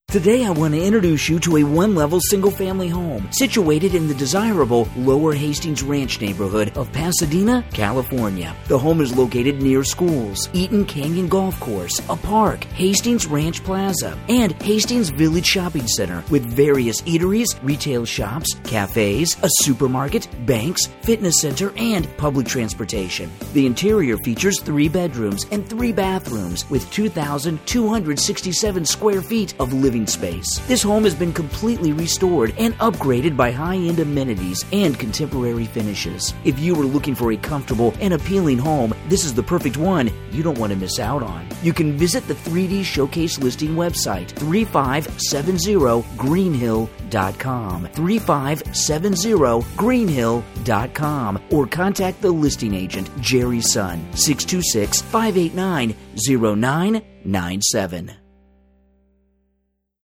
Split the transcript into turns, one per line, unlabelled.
Today I want to introduce you to a one-level single-family home situated in the desirable Lower Hastings Ranch neighborhood of Pasadena, California. The home is located near schools, Eaton Canyon Golf Course, a park, Hastings Ranch Plaza, and Hastings Village Shopping Center with various eateries, retail shops, cafes, a supermarket, banks, fitness center, and public transportation. The interior features 3 bedrooms and 3 bathrooms with 2,267 square feet of living space. This home has been completely restored and upgraded by high-end amenities and contemporary finishes. If you are looking for a comfortable and appealing home, this is the perfect one you don't want to miss out on. You can visit the 3D Showcase listing website, 3570greenhill.com, 3570greenhill.com, or contact the listing agent, Jerry Sun, 626-589-0997.